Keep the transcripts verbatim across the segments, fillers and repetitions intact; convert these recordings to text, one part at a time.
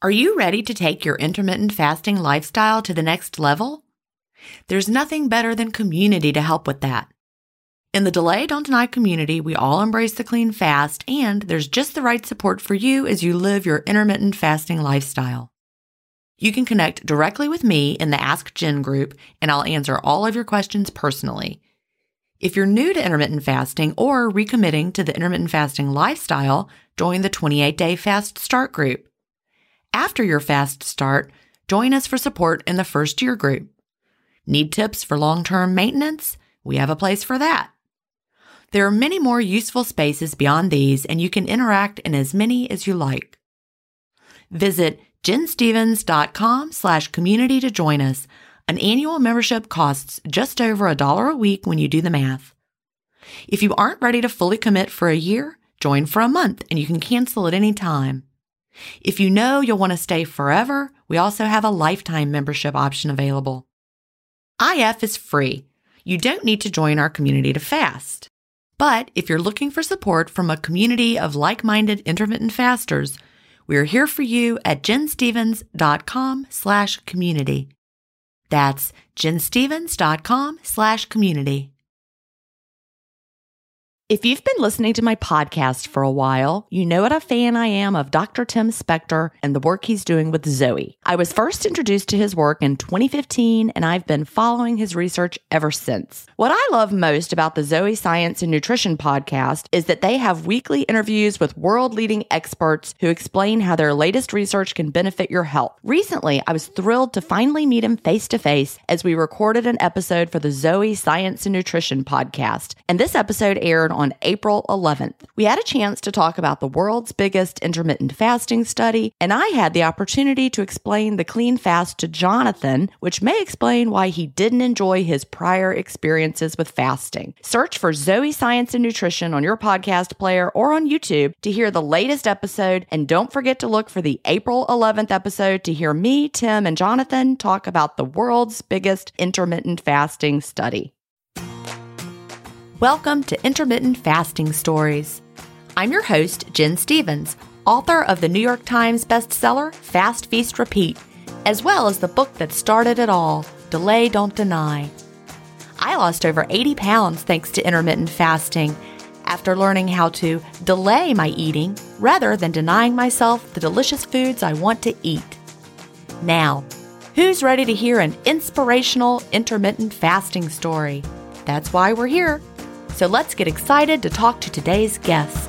Are you ready to take your intermittent fasting lifestyle to the next level? There's nothing better than community to help with that. In the Delay Don't Deny community, we all embrace the clean fast, and there's just the right support for you as you live your intermittent fasting lifestyle. You can connect directly with me in the Ask Jen group, and I'll answer all of your questions personally. If you're new to intermittent fasting or recommitting to the intermittent fasting lifestyle, join the twenty-eight day Fast Start group. After your fast start, join us for support in the first year group. Need tips for long-term maintenance? We have a place for that. There are many more useful spaces beyond these, and you can interact in as many as you like. Visit jenstevens.com slash community to join us. An annual membership costs just over a dollar a week when you do the math. If you aren't ready to fully commit for a year, join for a month and you can cancel at any time. If you know you'll want to stay forever, we also have a lifetime membership option available. I F is free. You don't need to join our community to fast. But if you're looking for support from a community of like-minded intermittent fasters, we're here for you at jenstevens.com slash community. That's jenstevens.com slash community. If you've been listening to my podcast for a while, you know what a fan I am of Doctor Tim Spector and the work he's doing with Zoe. I was first introduced to his work in twenty fifteen, and I've been following his research ever since. What I love most about the Zoe Science and Nutrition podcast is that they have weekly interviews with world-leading experts who explain how their latest research can benefit your health. Recently, I was thrilled to finally meet him face-to-face as we recorded an episode for the Zoe Science and Nutrition podcast, and this episode aired on April eleventh. We had a chance to talk about the world's biggest intermittent fasting study, and I had the opportunity to explain the clean fast to Jonathan, which may explain why he didn't enjoy his prior experiences with fasting. Search for Zoe Science and Nutrition on your podcast player or on YouTube to hear the latest episode, and don't forget to look for the April eleventh episode to hear me, Tim, and Jonathan talk about the world's biggest intermittent fasting study. Welcome to Intermittent Fasting Stories. I'm your host, Jen Stevens, author of the New York Times bestseller, Fast, Feast, Repeat, as well as the book that started it all, Delay Don't Deny. I lost over eighty pounds thanks to intermittent fasting after learning how to delay my eating rather than denying myself the delicious foods I want to eat. Now, who's ready to hear an inspirational intermittent fasting story? That's why we're here. So let's get excited to talk to today's guest.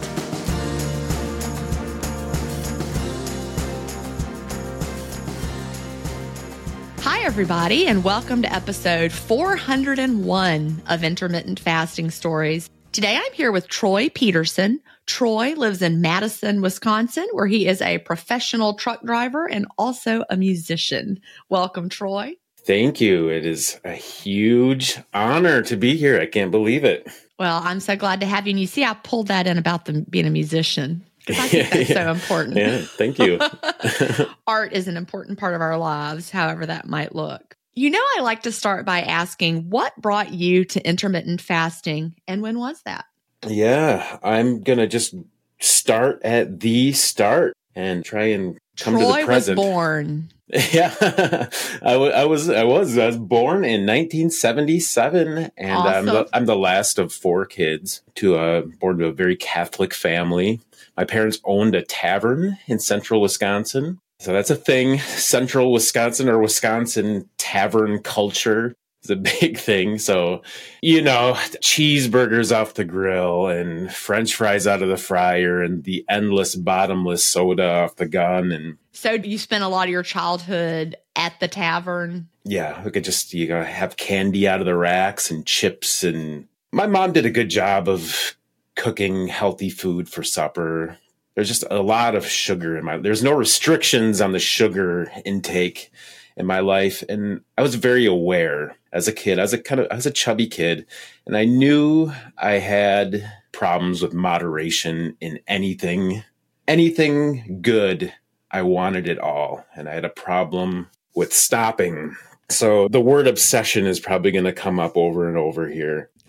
Hi, everybody, and welcome to episode four hundred one of Intermittent Fasting Stories. Today, I'm here with Troy Peterson. Troy lives in Madison, Wisconsin, where he is a professional truck driver and also a musician. Welcome, Troy. Thank you. It is a huge honor to be here. I can't believe it. Well, I'm so glad to have you. And you see, I pulled that in about the, being a musician because I think that's yeah. so important. Yeah, thank you. Art is an important part of our lives, however that might look. You know, I like to start by asking, what brought you to intermittent fasting and when was that? Yeah, I'm going to just start at the start and try and come Troy to the present. was born. Yeah, I, w- I was, I was, I was born in nineteen seventy-seven, and Awesome. I'm the, I'm the last of four kids. To a born to a very Catholic family. My parents owned a tavern in central Wisconsin, so that's a thing. Central Wisconsin or Wisconsin tavern culture is a big thing. So, you know, cheeseburgers off the grill and French fries out of the fryer and the endless bottomless soda off the gun. And so you spent a lot of your childhood at the tavern? Yeah, we could just, you know, have candy out of the racks and chips. And my mom did a good job of cooking healthy food for supper. There's just a lot of sugar in my, there's no restrictions on the sugar intake in my life. And I was very aware as a kid. I was a kind of, I was a chubby kid, and I knew I had problems with moderation in anything, anything good. I wanted it all. And I had a problem with stopping. So the word obsession is probably going to come up over and over here.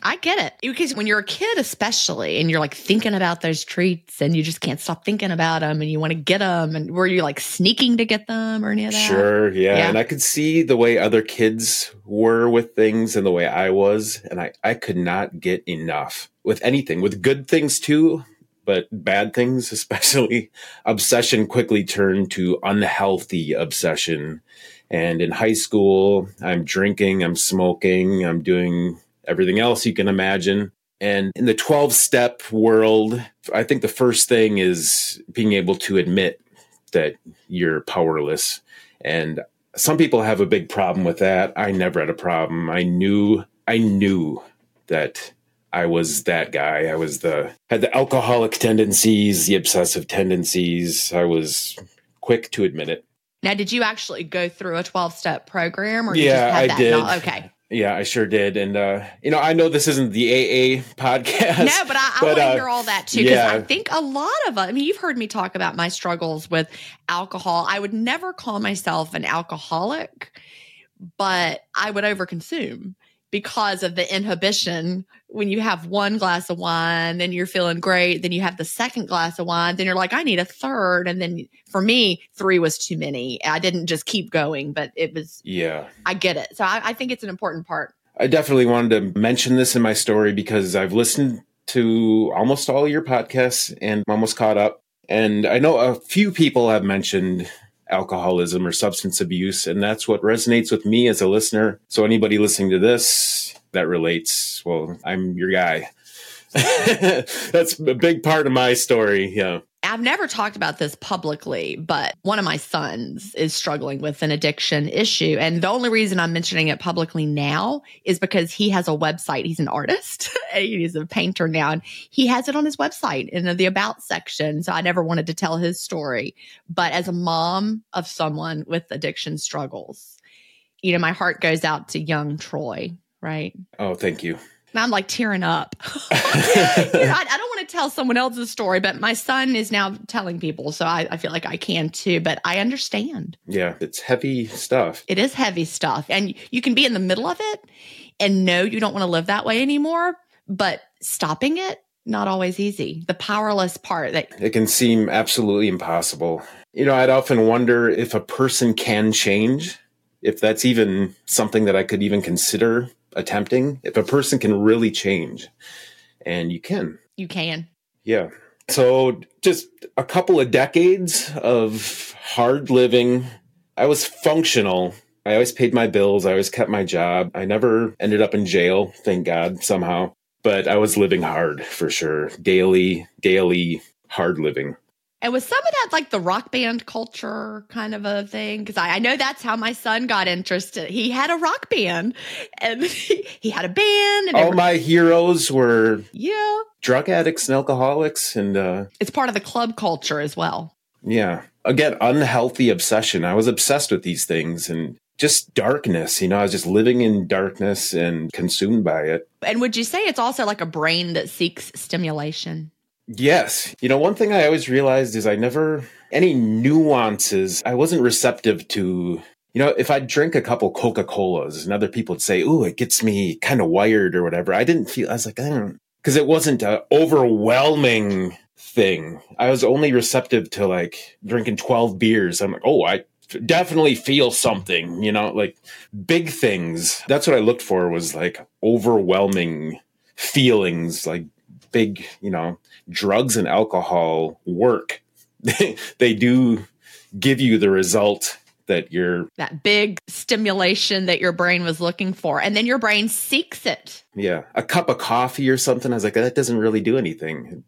I get it. Because when you're a kid, especially, and you're like thinking about those treats and you just can't stop thinking about them and you want to get them. And were you like sneaking to get them or any of that? Sure. Yeah. Yeah. And I could see the way other kids were with things and the way I was. And I, I could not get enough with anything, with good things too, but bad things, especially. Obsession quickly turned to unhealthy obsession. And in high school, I'm drinking, I'm smoking, I'm doing everything else you can imagine. And in the twelve-step world, I think the first thing is being able to admit that you're powerless. And some people have a big problem with that. I never had a problem. I knew, I knew that I was that guy. I was the, had the alcoholic tendencies, the obsessive tendencies. I was quick to admit it. Now, did you actually go through a twelve-step program? Or you yeah, just had I that? did. No, okay. Yeah, I sure did. And, uh, you know, I know this isn't the A A podcast. No, but I, I but, want to uh, hear all that too. Because yeah. I think a lot of us, I mean, you've heard me talk about my struggles with alcohol. I would never call myself an alcoholic, but I would overconsume because of the inhibition. When you have one glass of wine, then you're feeling great. Then you have the second glass of wine. Then you're like, I need a third. And then for me, three was too many. I didn't just keep going, but it was, yeah, I get it. So I, I think it's an important part. I definitely wanted to mention this in my story because I've listened to almost all your podcasts and I'm almost caught up. And I know a few people have mentioned alcoholism or substance abuse, and that's what resonates with me as a listener. So anybody listening to this that relates, well, I'm your guy. That's a big part of my story. Yeah. I've never talked about this publicly, but one of my sons is struggling with an addiction issue. And the only reason I'm mentioning it publicly now is because he has a website. He's an artist. He's a painter now. And he has it on his website in the About section. So I never wanted to tell his story. But as a mom of someone with addiction struggles, you know, my heart goes out to young Troy, right? Oh, thank you. And I'm like tearing up. you know, I, I don't want to tell someone else's story, but my son is now telling people. So I, I feel like I can too, but I understand. Yeah, it's heavy stuff. It is heavy stuff. And you can be in the middle of it and know you don't want to live that way anymore, but stopping it, not always easy. The powerless part that it can seem absolutely impossible. You know, I'd often wonder if a person can change, if that's even something that I could even consider attempting, if a person can really change. And you can. You can. Yeah. So just a couple of decades of hard living. I was functional. I always paid my bills. I always kept my job. I never ended up in jail, thank God, somehow. But I was living hard for sure. Daily, daily hard living. And was some of that like the rock band culture kind of a thing? Because I, I know that's how my son got interested. He had a rock band and he, he had a band. And all every- my heroes were yeah, drug addicts and alcoholics. And uh, it's part of the club culture as well. Yeah. Again, unhealthy obsession. I was obsessed with these things and just darkness. You know, I was just living in darkness and consumed by it. And would you say it's also like a brain that seeks stimulation? Yes. You know, one thing I always realized is I never, any nuances, I wasn't receptive to, you know, if I drink a couple Coca-Colas and other people would say, ooh, it gets me kind of wired or whatever. I didn't feel, I was like, I don't, because it wasn't an overwhelming thing. I was only receptive to like drinking twelve beers. I'm like, oh, I definitely feel something, you know, like big things. That's what I looked for was like overwhelming feelings, like big, you know, drugs and alcohol work. They do give you the result that you're... that big stimulation that your brain was looking for. And then your brain seeks it. Yeah. A cup of coffee or something. I was like, that doesn't really do anything.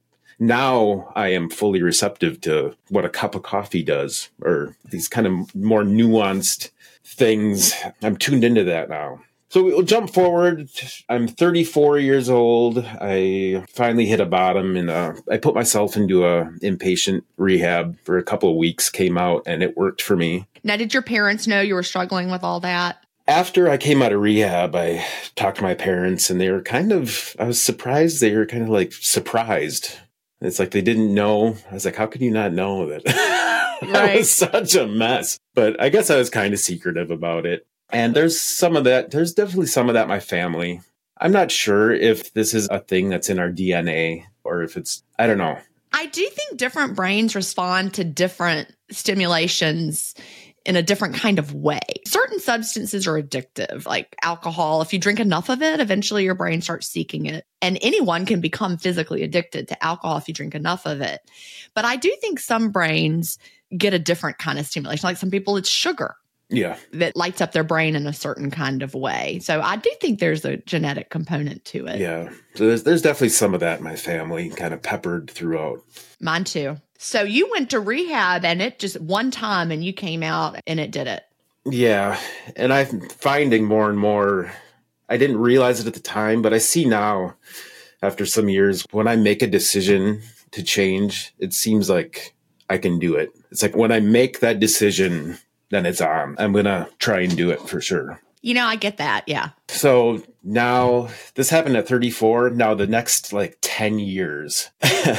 Now I am fully receptive to what a cup of coffee does, or these kind of more nuanced things. I'm tuned into that now. So we'll jump forward. I'm thirty-four years old. I finally hit a bottom, and uh, I put myself into a inpatient rehab for a couple of weeks, came out, and it worked for me. Now, did your parents know you were struggling with all that? After I came out of rehab, I talked to my parents, and they were kind of, I was surprised. They were kind of like surprised. It's like they didn't know. I was like, how could you not know that? Right. I was such a mess. But I guess I was kind of secretive about it. And there's some of that. There's definitely some of that in my family. I'm not sure if this is a thing that's in our D N A or if it's, I don't know. I do think different brains respond to different stimulations in a different kind of way. Certain substances are addictive, like alcohol. If you drink enough of it, eventually your brain starts seeking it. And anyone can become physically addicted to alcohol if you drink enough of it. But I do think some brains get a different kind of stimulation. Like some people, it's sugar. Yeah. That lights up their brain in a certain kind of way. So I do think there's a genetic component to it. Yeah. So there's, there's definitely some of that in my family, kind of peppered throughout. Mine too. So you went to rehab and it just one time and you came out and it did it. Yeah. And I'm finding more and more, I didn't realize it at the time, but I see now after some years, when I make a decision to change, it seems like I can do it. It's like when I make that decision, then it's on. I'm going to try and do it for sure. You know, I get that. Yeah. So now this happened at thirty-four. Now the next like ten years,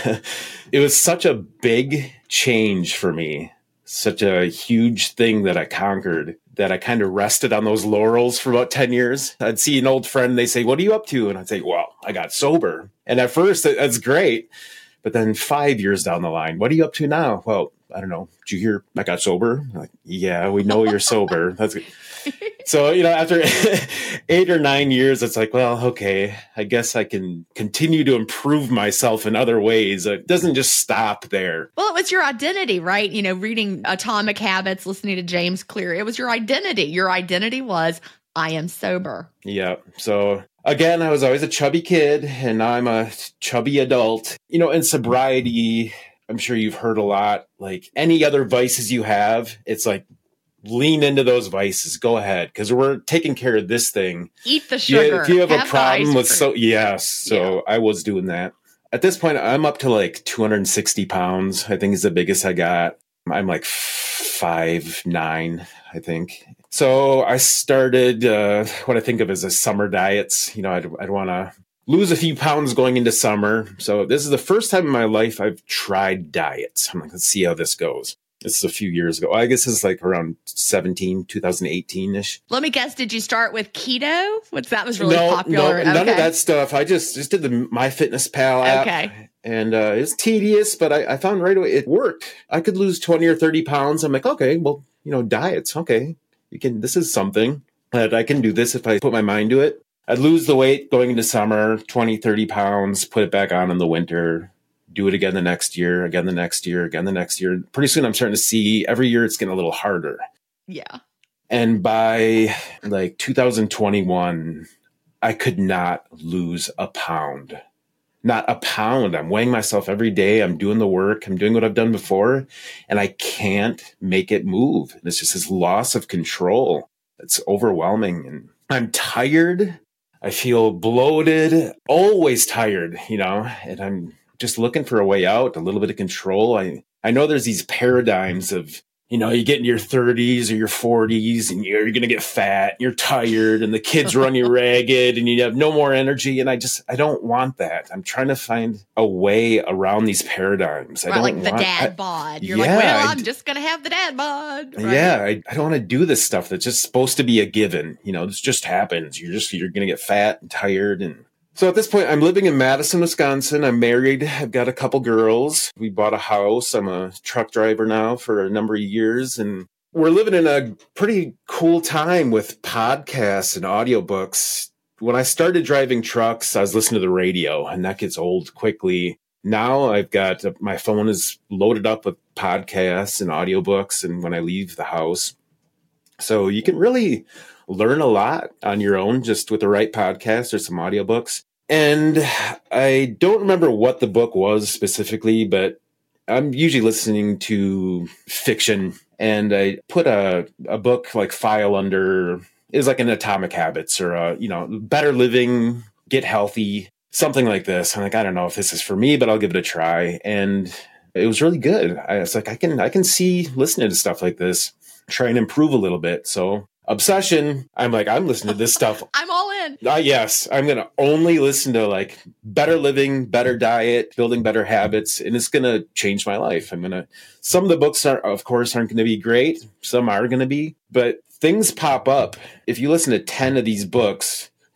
it was such a big change for me, such a huge thing that I conquered that I kind of rested on those laurels for about ten years. I'd see an old friend, they say, "What are you up to?" And I'd say, "Well, I got sober." And at first that's great. But then five years down the line, what are you up to now? Well, I don't know. Did you hear I got sober? I'm like, yeah, we know you're sober. That's good. So, you know, after eight or nine years, it's like, well, okay, I guess I can continue to improve myself in other ways. It doesn't just stop there. Well, it was your identity, right? You know, reading Atomic Habits, listening to James Clear, it was your identity. Your identity was, I am sober. Yeah. So again, I was always a chubby kid and now I'm a chubby adult. You know, in sobriety, I'm sure you've heard a lot, like any other vices you have, it's like, lean into those vices. Go ahead. Because we're taking care of this thing. Eat the sugar. Yeah, if you have, have a problem with fruit. so, yes. So yeah. I was doing that. At this point, I'm up to like two hundred sixty pounds. I think is the biggest I got. I'm like five, nine, I think. So I started uh, what I think of as a summer diets. You know, I'd, I'd want to lose a few pounds going into summer. So this is the first time in my life I've tried diets. I'm like, let's see how this goes. This is a few years ago. I guess it's like around seventeen, twenty eighteen-ish. Let me guess, did you start with keto? What's that was really no, popular? No, none okay. of that stuff. I just, just did the MyFitnessPal app. Okay. And uh, it was tedious, but I, I found right away it worked. I could lose twenty or thirty pounds. I'm like, okay, well, you know, diets. Okay, you can. This is something that I can do this if I put my mind to it. I'd lose the weight going into summer, twenty, thirty pounds, put it back on in the winter. Do it again the next year, again the next year, again the next year. Pretty soon I'm starting to see every year it's getting a little harder. Yeah. And by like two thousand twenty-one, I could not lose a pound. Not a pound. I'm weighing myself every day. I'm doing the work. I'm doing what I've done before. And I can't make it move. And it's just this loss of control. It's overwhelming. And I'm tired. I feel bloated, always tired, you know, and I'm just looking for a way out, a little bit of control. I, I know there's these paradigms of, you know, you get in your thirties or your forties and you're, you're going to get fat, you're tired and the kids run you ragged and you have no more energy. And I just, I don't want that. I'm trying to find a way around these paradigms. I right, don't like the want, dad I, bod. You're yeah, like, well, I, I'm just going to have the dad bod. Right? Yeah. I, I don't want to do this stuff that's just supposed to be a given. You know, this just happens. You're just, you're going to get fat and tired. And so at this point, I'm living in Madison, Wisconsin. I'm married. I've got a couple girls. We bought a house. I'm a truck driver now for a number of years. And we're living in a pretty cool time with podcasts and audiobooks. When I started driving trucks, I was listening to the radio, and that gets old quickly. Now I've got, my phone is loaded up with podcasts and audiobooks, and when I leave the house. So you can really learn a lot on your own just with the right podcast or some audiobooks. And I don't remember what the book was specifically, but I'm usually listening to fiction. And I put a, a book like file under, is like an Atomic Habits or, a, you know, Better Living, Get Healthy, something like this. I'm like, I don't know if this is for me, but I'll give it a try. And it was really good. I was like, I can, I can see listening to stuff like this, try and improve a little bit. So Obsession, I'm like, I'm listening to this stuff. I'm all in. Uh, yes, I'm going to only listen to like better living, better diet, building better habits, and it's going to change my life. I'm going to, some of the books are, of course, aren't going to be great. Some are going to be, but things pop up. If you listen to ten of these books,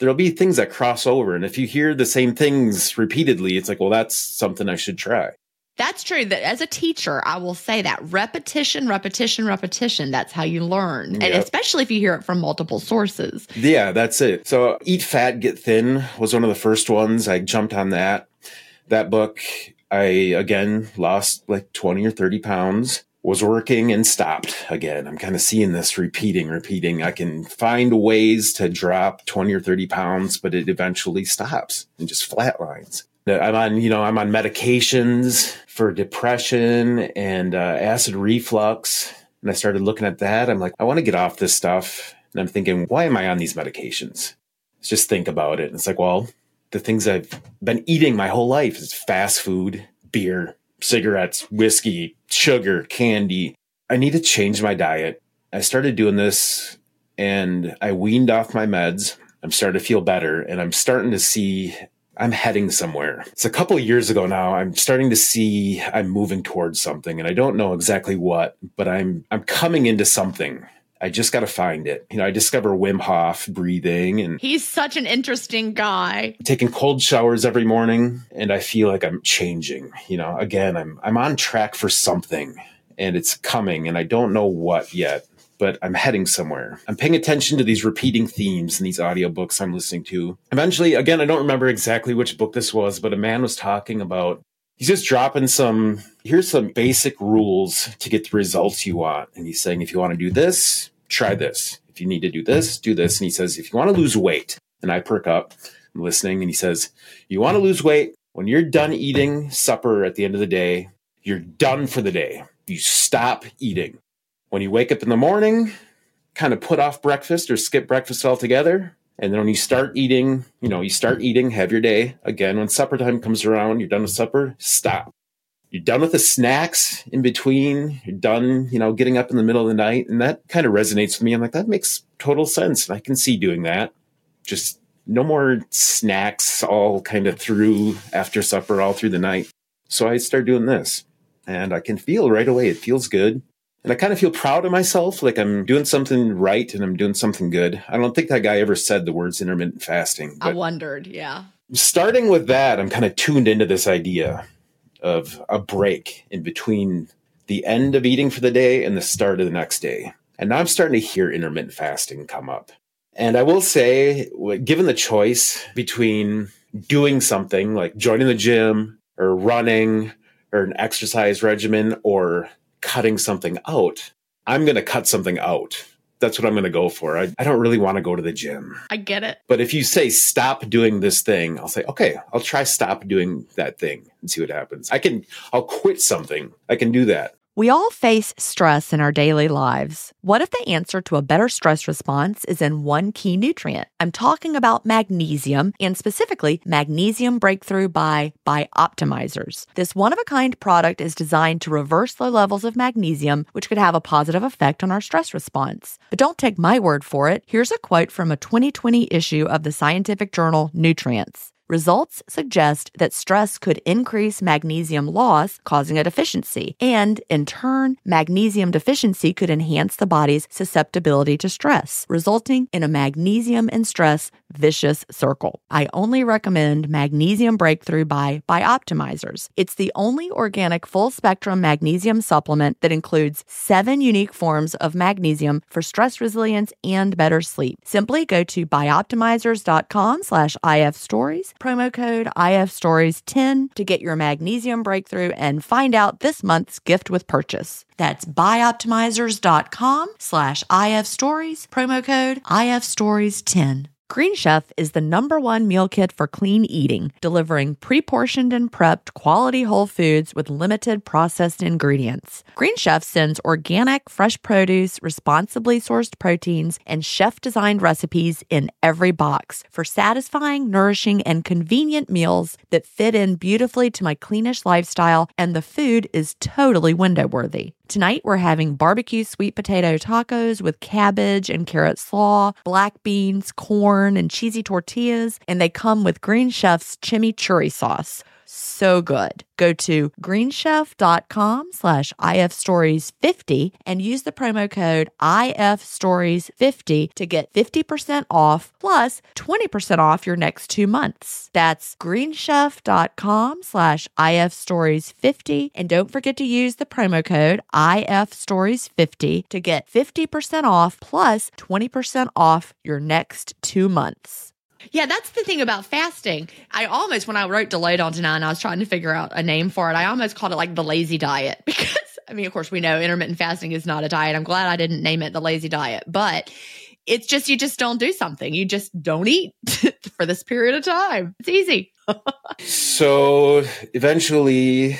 there'll be things that cross over. And if you hear the same things repeatedly, it's like, well, that's something I should try. That's true. That as a teacher, I will say that repetition, repetition, repetition, that's how you learn. Yep. And especially if you hear it from multiple sources. Yeah, that's it. So Eat Fat, Get Thin was one of the first ones. I jumped on that. That book, I, again, lost like twenty or thirty pounds, was working and stopped again. I'm kind of seeing this repeating, repeating. I can find ways to drop twenty or thirty pounds, but it eventually stops and just flatlines. I'm on, you know, I'm on medications for depression and uh, acid reflux. And I started looking at that. I'm like, I want to get off this stuff. And I'm thinking, why am I on these medications? Let's just think about it. And it's like, well, the things I've been eating my whole life is fast food, beer, cigarettes, whiskey, sugar, candy. I need to change my diet. I started doing this and I weaned off my meds. I'm starting to feel better and I'm starting to see I'm heading somewhere. It's a couple of years ago now. I'm starting to see I'm moving towards something and I don't know exactly what, but I'm I'm coming into something. I just got to find it. You know, I discover Wim Hof breathing and he's such an interesting guy. Taking cold showers every morning and I feel like I'm changing. You know, again, I'm I'm on track for something and it's coming and I don't know what yet. But I'm heading somewhere. I'm paying attention to these repeating themes in these audiobooks I'm listening to. Eventually, again, I don't remember exactly which book this was, but a man was talking about, he's just dropping some, here's some basic rules to get the results you want. And he's saying, if you want to do this, try this. If you need to do this, do this. And he says, if you want to lose weight, and I perk up, I'm listening, and he says, you want to lose weight, when you're done eating supper at the end of the day, you're done for the day. You stop eating. When you wake up in the morning, kind of put off breakfast or skip breakfast altogether. And then when you start eating, you know, you start eating, have your day. Again, when supper time comes around, you're done with supper, stop. You're done with the snacks in between. You're done, you know, getting up in the middle of the night. And that kind of resonates with me. I'm like, that makes total sense. And I can see doing that. Just no more snacks all kind of through after supper, all through the night. So I start doing this. And I can feel right away, it feels good. And I kind of feel proud of myself, like I'm doing something right and I'm doing something good. I don't think that guy ever said the words intermittent fasting. I wondered, yeah. Starting with that, I'm kind of tuned into this idea of a break in between the end of eating for the day and the start of the next day. And now I'm starting to hear intermittent fasting come up. And I will say, given the choice between doing something like joining the gym or running or an exercise regimen or cutting something out, I'm going to cut something out. That's what I'm going to go for. I, I don't really want to go to the gym. I get it. But if you say, stop doing this thing, I'll say, okay, I'll try stop doing that thing and see what happens. I can, I'll quit something. I can do that. We all face stress in our daily lives. What if the answer to a better stress response is in one key nutrient? I'm talking about magnesium, and specifically Magnesium Breakthrough by Bioptimizers. This one-of-a-kind product is designed to reverse low levels of magnesium, which could have a positive effect on our stress response. But don't take my word for it. Here's a quote from a twenty twenty issue of the scientific journal Nutrients. Results suggest that stress could increase magnesium loss, causing a deficiency. And, in turn, magnesium deficiency could enhance the body's susceptibility to stress, resulting in a magnesium and stress vicious circle. I only recommend Magnesium Breakthrough by Bioptimizers. It's the only organic full-spectrum magnesium supplement that includes seven unique forms of magnesium for stress resilience and better sleep. Simply go to bioptimizers.com slash ifstories, promo code I F stories ten to get your Magnesium Breakthrough and find out this month's gift with purchase. That's bioptimizers.com slash ifstories, promo code I F stories ten. Green Chef is the number one meal kit for clean eating, delivering pre-portioned and prepped quality whole foods with limited processed ingredients. Green Chef sends organic, fresh produce, responsibly sourced proteins, and chef-designed recipes in every box for satisfying, nourishing, and convenient meals that fit in beautifully to my cleanish lifestyle, and the food is totally window-worthy. Tonight, we're having barbecue sweet potato tacos with cabbage and carrot slaw, black beans, corn, and cheesy tortillas, and they come with Green Chef's chimichurri sauce. so good. Go to greenchef.com slash ifstories50 and use the promo code ifstories50 to get fifty percent off plus twenty percent off your next two months. That's greenchef.com slash ifstories50. And don't forget to use the promo code ifstories50 to get fifty percent off plus twenty percent off your next two months. Yeah, that's the thing about fasting. I almost, when I wrote Delayed on Tonight and I was trying to figure out a name for it, I almost called it like the lazy diet because, I mean, of course, we know intermittent fasting is not a diet. I'm glad I didn't name it the lazy diet, but it's just, you just don't do something. You just don't eat for this period of time. It's easy. So eventually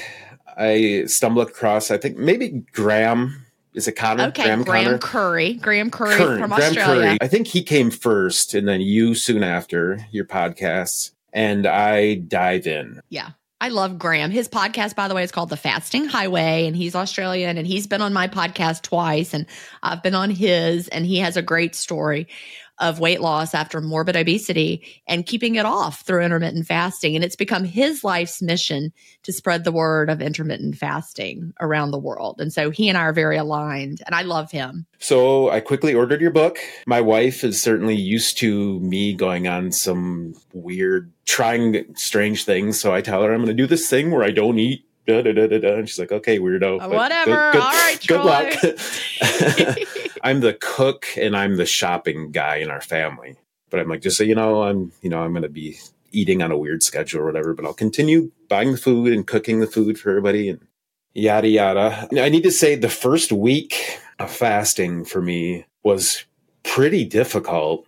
I stumbled across, I think maybe Graham. Is it Connor? Okay, Graham, Graham Connor? Curry. Graham Curry Curry, from Graham Australia. Curry. I think he came first and then you soon after, your podcasts. And I dive in. Yeah. I love Graham. His podcast, by the way, is called The Fasting Highway, and he's Australian, and he's been on my podcast twice, and I've been on his, and he has a great story of weight loss after morbid obesity and keeping it off through intermittent fasting. And it's become his life's mission to spread the word of intermittent fasting around the world. And so he and I are very aligned, and I love him. So I quickly ordered your book. My wife is certainly used to me going on some weird, trying strange things. So I tell her I'm going to do this thing where I don't eat. Da, da, da, da, da. And she's like, okay, weirdo. Uh, whatever. Good, good, all right, good Troy. luck. I'm the cook and I'm the shopping guy in our family. But I'm like, just so you know, I'm, you know, I'm going to be eating on a weird schedule or whatever, but I'll continue buying the food and cooking the food for everybody and yada, yada. I need to say the first week of fasting for me was pretty difficult.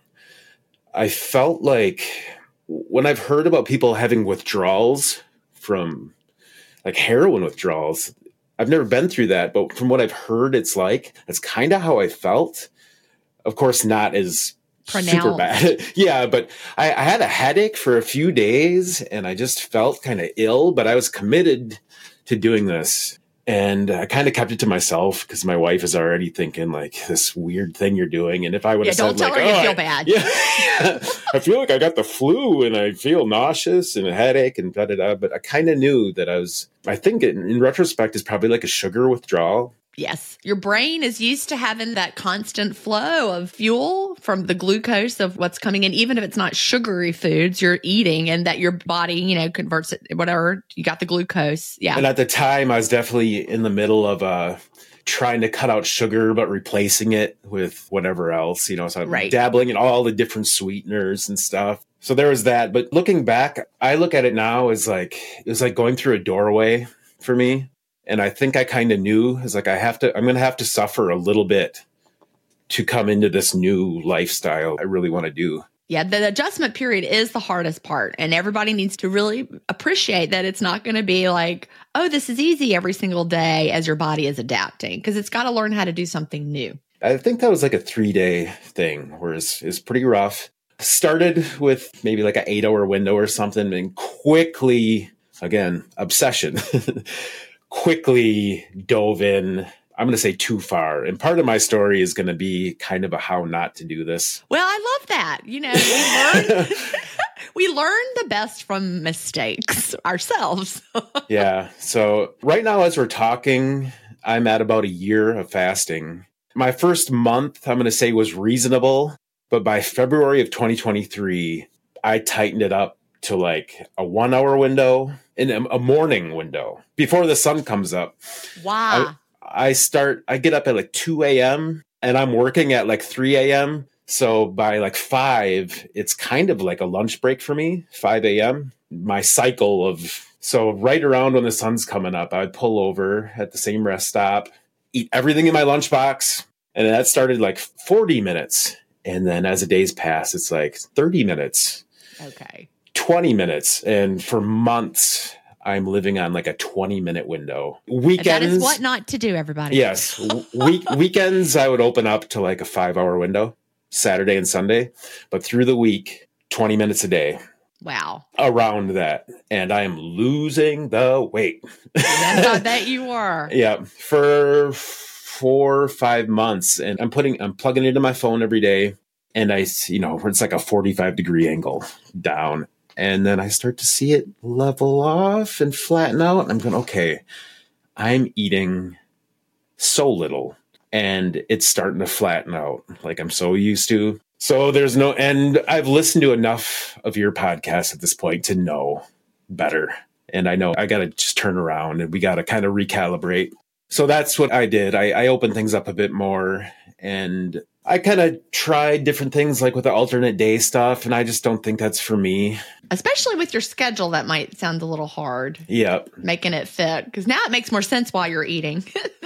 I felt like when I've heard about people having withdrawals from like heroin withdrawals, I've never been through that, but from what I've heard, it's like, that's kind of how I felt. Of course, not as Pronounced. Super bad. Yeah, but I, I had a headache for a few days and I just felt kind of ill, but I was committed to doing this. And I kind of kept it to myself because my wife is already thinking like this weird thing you're doing. And if I would have yeah, said don't tell like, her you oh, feel I, bad. Yeah, I feel like I got the flu and I feel nauseous and a headache and da da da. But I kind of knew that I was, I think in, in retrospect, it's probably like a sugar withdrawal. Yes. Your brain is used to having that constant flow of fuel from the glucose of what's coming in, even if it's not sugary foods you're eating, and that your body, you know, converts it, whatever, you got the glucose. Yeah. And at the time I was definitely in the middle of uh, trying to cut out sugar, but replacing it with whatever else, you know, so I'm right. dabbling in all the different sweeteners and stuff. So there was that. But looking back, I look at it now as like, it was like going through a doorway for me. And I think I kind of knew, it's like, I have to, I'm going to have to suffer a little bit to come into this new lifestyle I really want to do. Yeah, the adjustment period is the hardest part. And everybody needs to really appreciate that it's not going to be like, oh, this is easy every single day as your body is adapting, because it's got to learn how to do something new. I think that was like a three day thing, whereas it's pretty rough. Started with maybe like an eight hour window or something and quickly, again, obsession. quickly dove in, I'm going to say too far. And part of my story is going to be kind of a how not to do this. Well, I love that. You know, we learn, we learn the best from mistakes ourselves. Yeah. So right now, as we're talking, I'm at about a year of fasting. My first month, I'm going to say, was reasonable. But by February of twenty twenty-three, I tightened it up to like a one hour window and a morning window before the sun comes up. Wow. I, I start, I get up at like two a.m. and I'm working at like three a.m. So by like five, it's kind of like a lunch break for me, five a.m. My cycle of, so right around when the sun's coming up, I'd pull over at the same rest stop, eat everything in my lunchbox. And that started like forty minutes. And then as the days pass, it's like thirty minutes. Okay. twenty minutes. And for months, I'm living on like a twenty minute window. Weekends. That is what not to do, everybody. Yes. Week, weekends, I would open up to like a five hour window, Saturday and Sunday. But through the week, twenty minutes a day. Wow. Around that. And I am losing the weight. Yes, I bet you were. Yeah. For four or five months. And I'm putting, I'm plugging it into my phone every day. And I, you know, it's like a forty-five degree angle down. And then I start to see it level off and flatten out. And I'm going, okay, I'm eating so little and it's starting to flatten out like I'm so used to. So there's no, and I've listened to enough of your podcast at this point to know better. And I know I got to just turn around and we got to kind of recalibrate. So that's what I did. I, I opened things up a bit more and I kind of tried different things like with the alternate day stuff. And I just don't think that's for me. Especially with your schedule, that might sound a little hard. Yep. Making it fit. Because now it makes more sense while you're eating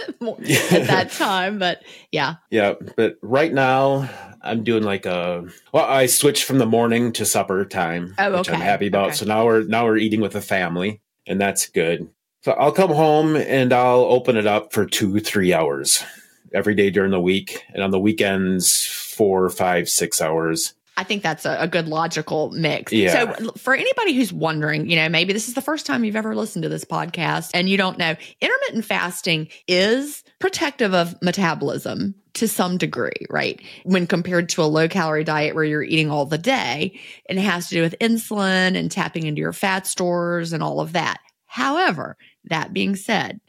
at that time. But yeah. Yeah. But right now I'm doing like a, well, I switched from the morning to supper time, oh, okay. which I'm happy about. Okay. So now we're, now we're eating with the family and that's good. So I'll come home and I'll open it up for two, three hours every day during the week. And on the weekends, four, five, six hours. I think that's a, a good logical mix. Yeah. So for anybody who's wondering, you know, maybe this is the first time you've ever listened to this podcast and you don't know, intermittent fasting is protective of metabolism to some degree, right? When compared to a low calorie diet where you're eating all the day, and it has to do with insulin and tapping into your fat stores and all of that. However, that being said,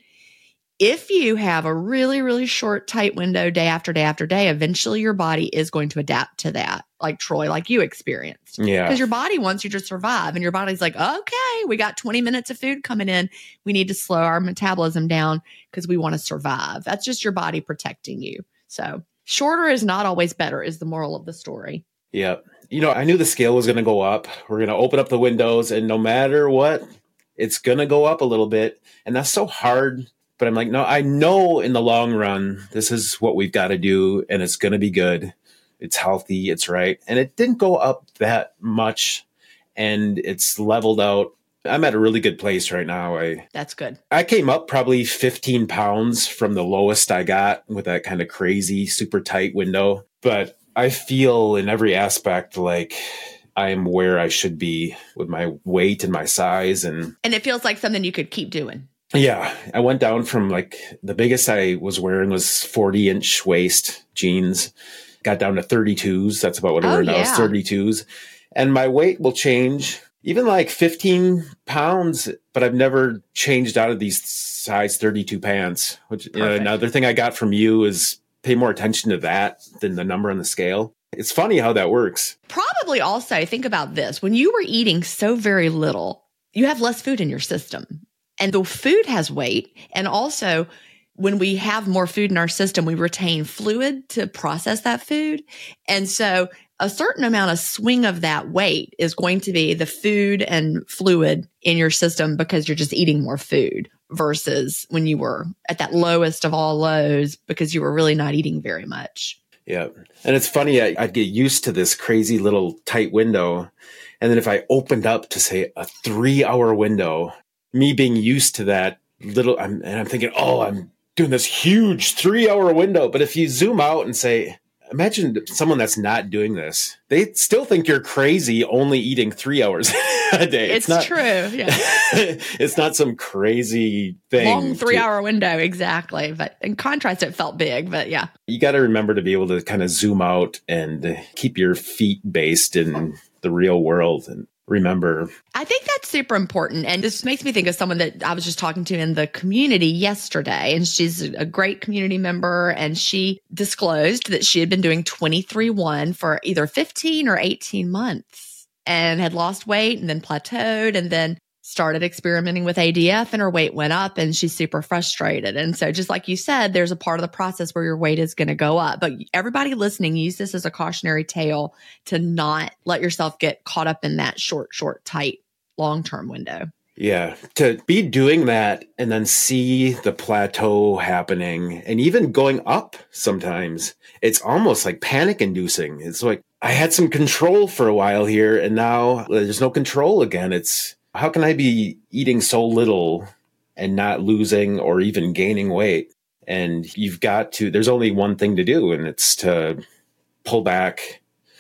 if you have a really, really short, tight window day after day after day, eventually your body is going to adapt to that, like Troy, like you experienced. Yeah. Because your body wants you to survive and your body's like, okay, we got twenty minutes of food coming in. We need to slow our metabolism down because we want to survive. That's just your body protecting you. So shorter is not always better is the moral of the story. Yeah. You know, I knew the scale was going to go up. We're going to open up the windows and no matter what, it's going to go up a little bit. And that's so hard. But I'm like, no, I know in the long run, this is what we've got to do. And it's going to be good. It's healthy. It's right. And it didn't go up that much. And it's leveled out. I'm at a really good place right now. I That's good. I came up probably fifteen pounds from the lowest I got with that kind of crazy, super tight window. But I feel in every aspect like I am where I should be with my weight and my size. And And it feels like something you could keep doing. yeah, I went down from like the biggest I was wearing was forty inch waist jeans, got down to thirty-twos. That's about what I Oh, wear now is yeah. thirty-twos. And my weight will change even like fifteen pounds, but I've never changed out of these size thirty-two pants, which you know, Perfect. another thing I got from you is pay more attention to that than the number on the scale. It's funny how that works. Probably also think about this. When you were eating so very little, you have less food in your system. And the food has weight. And also, when we have more food in our system, we retain fluid to process that food. And so a certain amount of swing of that weight is going to be the food and fluid in your system because you're just eating more food versus when you were at that lowest of all lows because you were really not eating very much. Yeah. And it's funny, I, I'd get used to this crazy little tight window. And then if I opened up to say a three hour window, me being used to that little, I'm, and I'm thinking, oh, I'm doing this huge three hour window. But if you zoom out and say, imagine someone that's not doing this, they still think you're crazy only eating three hours a day. It's, It's not true. Yeah. It's not some crazy thing. Long three to- hour window. Exactly. But in contrast, it felt big, but yeah. You got to remember to be able to kind of zoom out and keep your feet based in the real world and remember. I think that's super important. And this makes me think of someone that I was just talking to in the community yesterday. And she's a great community member. And she disclosed that she had been doing twenty-three one for either fifteen or eighteen months and had lost weight and then plateaued and then started experimenting with A D F and her weight went up and she's super frustrated. And so just like you said, there's a part of the process where your weight is going to go up. But everybody listening, use this as a cautionary tale to not let yourself get caught up in that short, short, tight, long-term window. Yeah. To be doing that and then see the plateau happening and even going up sometimes, it's almost like panic inducing. It's like I had some control for a while here and now there's no control again. It's how can I be eating so little and not losing or even gaining weight? And you've got to, there's only one thing to do, and it's to pull back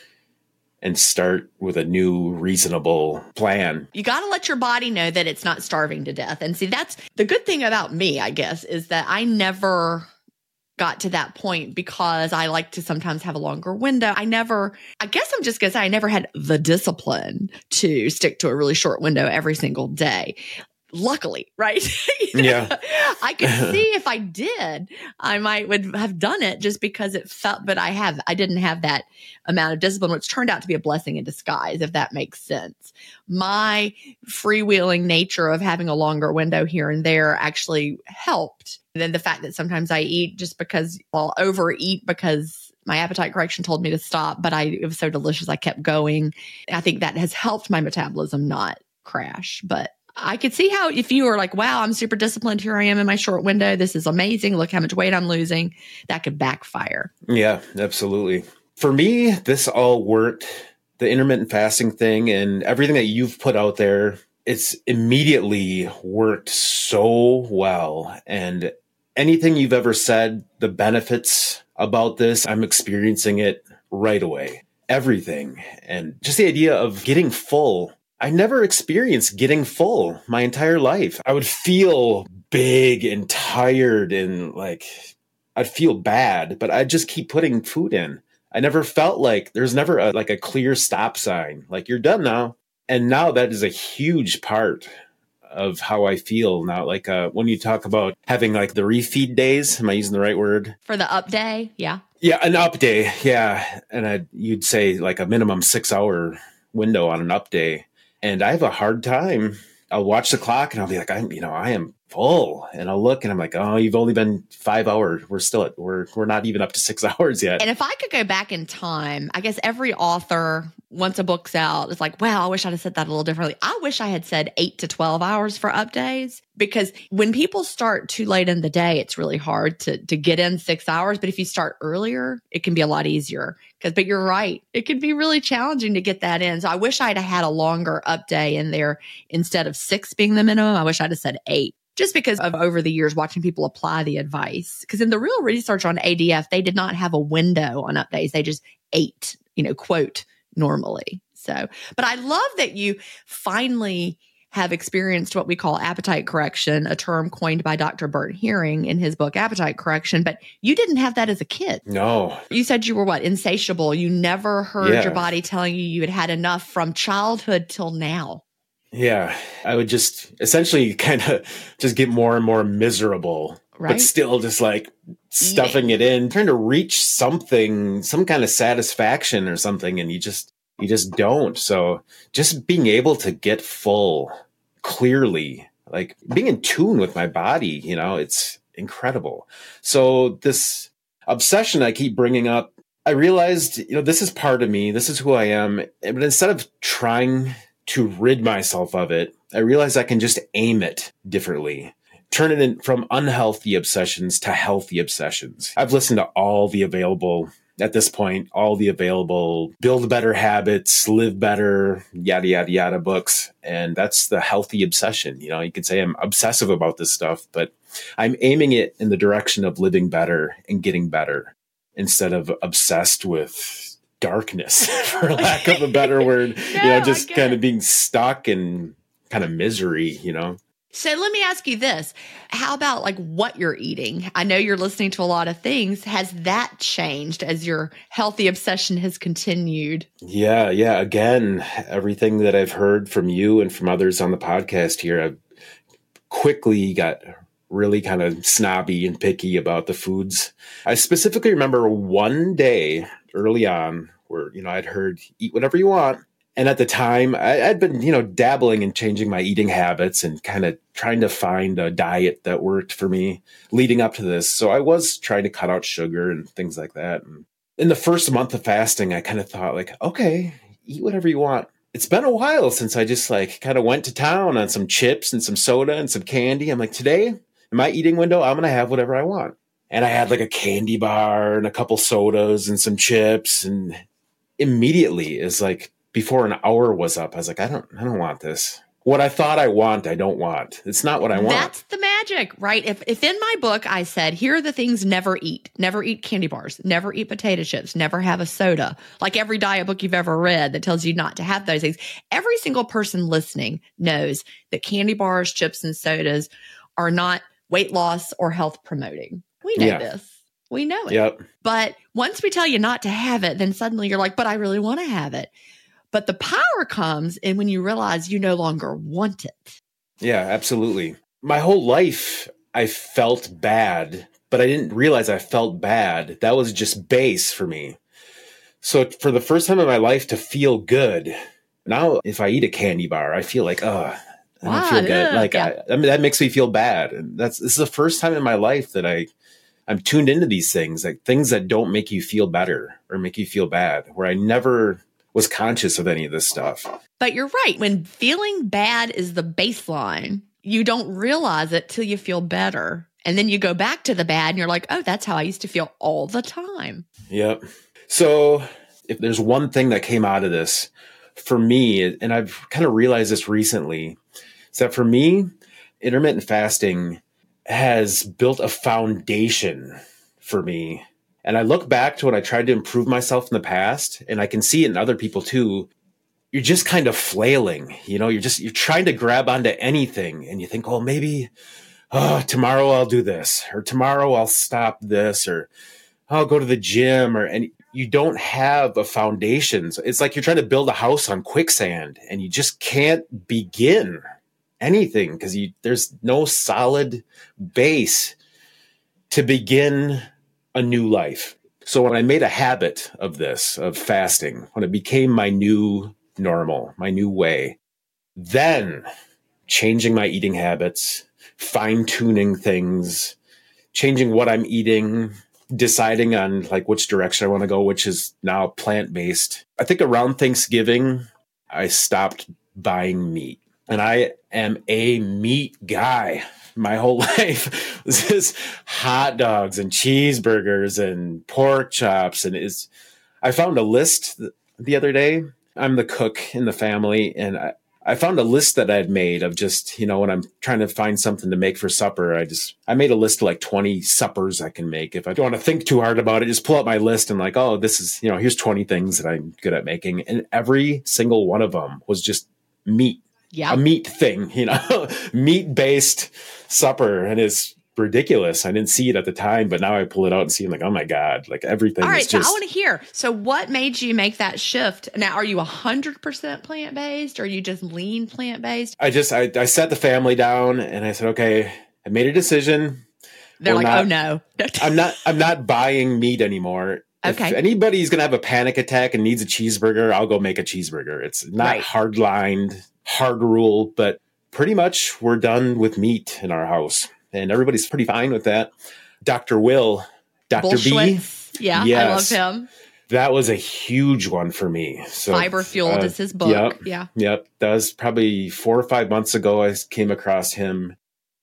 and start with a new reasonable plan. You got to let your body know that it's not starving to death. And see, that's the good thing about me, I guess, is that I never got to that point because I like to sometimes have a longer window. I never, I guess I'm just going to say I never had the discipline to stick to a really short window every single day. Luckily, right? Yeah. I could see if I did, I might would have done it just because it felt, but I have, I didn't have that amount of discipline, which turned out to be a blessing in disguise, if that makes sense. My freewheeling nature of having a longer window here and there actually helped. And then the fact that sometimes I eat just because I'll overeat because my appetite correction told me to stop, but I, it was so delicious. I kept going. I think that has helped my metabolism not crash, but I could see how if you were like, wow, I'm super disciplined. Here I am in my short window. This is amazing. Look how much weight I'm losing. That could backfire. Yeah, absolutely. For me, this all worked. The intermittent fasting thing and everything that you've put out there, it's immediately worked so well. And anything you've ever said, the benefits about this, I'm experiencing it right away. Everything. And just the idea of getting full. I never experienced getting full my entire life. I would feel big and tired and like I'd feel bad, but I'd just keep putting food in. I never felt like there's never a, like a clear stop sign, like you're done now. And now that is a huge part of how I feel now. Like uh, when you talk about having like the refeed days, am I using the right word? For the up day, yeah. Yeah, an up day, yeah. And I'd, you'd say like a minimum six hour window on an up day. And I have a hard time. I'll watch the clock and I'll be like, I'm, you know, I am full. And I'll look and I'm like, oh, you've only been five hours. We're still at, we're, we're not even up to six hours yet. And if I could go back in time, I guess every author, once a book's out, is like, wow, I wish I'd have said that a little differently. I wish I had said eight to twelve hours for up days, because when people start too late in the day, it's really hard to, to get in six hours. But if you start earlier, it can be a lot easier. Because, but you're right, it can be really challenging to get that in. So I wish I'd have had a longer up day in there instead of six being the minimum. I wish I'd have said eight. Just because of over the years watching people apply the advice. Because in the real research on A D F, they did not have a window on up days. They just ate, you know, quote, normally. So, but I love that you finally have experienced what we call appetite correction, a term coined by Doctor Bert Hearing in his book, Appetite Correction. But you didn't have that as a kid. No. You said you were what? Insatiable. You never heard Yeah. your body telling you you had had enough from childhood till now. Yeah, I would just essentially kind of just get more and more miserable, Right. but still just like stuffing it in, trying to reach something, some kind of satisfaction or something. And you just, you just don't. So just being able to get full clearly, like being in tune with my body, you know, it's incredible. So this obsession I keep bringing up, I realized, you know, this is part of me. This is who I am. But instead of trying to rid myself of it, I realize I can just aim it differently, turn it in from unhealthy obsessions to healthy obsessions. I've listened to all the available, at this point, all the available build better habits, live better, yada, yada, yada books. And that's the healthy obsession. You know, you could say I'm obsessive about this stuff, but I'm aiming it in the direction of living better and getting better instead of obsessed with darkness, for lack of a better word, No, you know, just I get kind it. of being stuck in kind of misery, you know? So let me ask you this. How about like what you're eating? I know you're listening to a lot of things. Has that changed as your healthy obsession has continued? Yeah. Yeah. Again, everything that I've heard from you and from others on the podcast here, I've quickly got really kind of snobby and picky about the foods. I specifically remember one day early on where, you know, I'd heard eat whatever you want. And at the time I, I'd been, you know, dabbling and changing my eating habits and kind of trying to find a diet that worked for me leading up to this. So I was trying to cut out sugar and things like that. And in the first month of fasting, I kind of thought like, okay, eat whatever you want. It's been a while since I just like kind of went to town on some chips and some soda and some candy. I'm like, today in my eating window, I'm going to have whatever I want. And I had like a candy bar and a couple sodas and some chips. And immediately is like, before an hour was up, I was like, I don't, I don't want this. What I thought I want, I don't want. It's not what I want. That's the magic, right? If if in my book I said, here are the things never eat. Never eat candy bars. Never eat potato chips. Never have a soda. Like every diet book you've ever read that tells you not to have those things. Every single person listening knows that candy bars, chips, and sodas are not weight loss or health promoting. We know Yeah. this. We know it. Yep. But once we tell you not to have it, then suddenly you're like, but I really want to have it. But the power comes in when you realize you no longer want it. Yeah, absolutely. My whole life, I felt bad, but I didn't realize I felt bad. That was just base for me. So for the first time in my life to feel good, now if I eat a candy bar, I feel like, oh, I don't Wow, feel good. yeah, Like, yeah. I, I mean, that makes me feel bad. And that's, this is the first time in my life that I, I'm tuned into these things, like things that don't make you feel better or make you feel bad, where I never was conscious of any of this stuff. But you're right. When feeling bad is the baseline, you don't realize it till you feel better. And then you go back to the bad and you're like, oh, that's how I used to feel all the time. Yep. So if there's one thing that came out of this for me, and I've kind of realized this recently, is that for me, intermittent fasting has built a foundation for me. And I look back to when I tried to improve myself in the past, and I can see it in other people too. You're just kind of flailing, you know, you're just, you're trying to grab onto anything. And you think, well, maybe, oh, tomorrow I'll do this, or tomorrow I'll stop this, or I'll go to the gym, or, and you don't have a foundation. So it's like you're trying to build a house on quicksand and you just can't begin anything because you, there's no solid base to begin a new life. So when I made a habit of this, of fasting, when it became my new normal, my new way, then changing my eating habits, fine tuning things, changing what I'm eating, deciding on like which direction I want to go, which is now plant-based. I think around Thanksgiving, I stopped buying meat. And I am a meat guy. My whole life was just hot dogs and cheeseburgers and pork chops. And is I found a list the other day. I'm the cook in the family, and I, I found a list that I had made of just, you know, when I'm trying to find something to make for supper, I just, I made a list of like twenty suppers I can make. If I don't want to think too hard about it, just pull up my list and like, oh, this is, you know, here's twenty things that I'm good at making. And every single one of them was just meat. Yeah. A meat thing, you know, meat-based supper. And it's ridiculous. I didn't see it at the time, but now I pull it out and see, I'm like, oh my God, like everything All right, is just... so I want to hear. So what made you make that shift? Now, are you one hundred percent plant-based, or are you just lean plant-based? I just, I, I sat the family down and I said, okay, I made a decision. They're We're like, not, oh no. I'm not, I'm not buying meat anymore. Okay. If anybody's going to have a panic attack and needs a cheeseburger, I'll go make a cheeseburger. It's not Right. hard-lined, hard rule, but pretty much we're done with meat in our house. And everybody's pretty fine with that. Doctor Will, Doctor B. Bullschwitz. Yeah, Yes. I love him. That was a huge one for me. So, Fiber Fueled uh, is his book. Yep, Yeah. Yep. That was probably four or five months ago I came across him.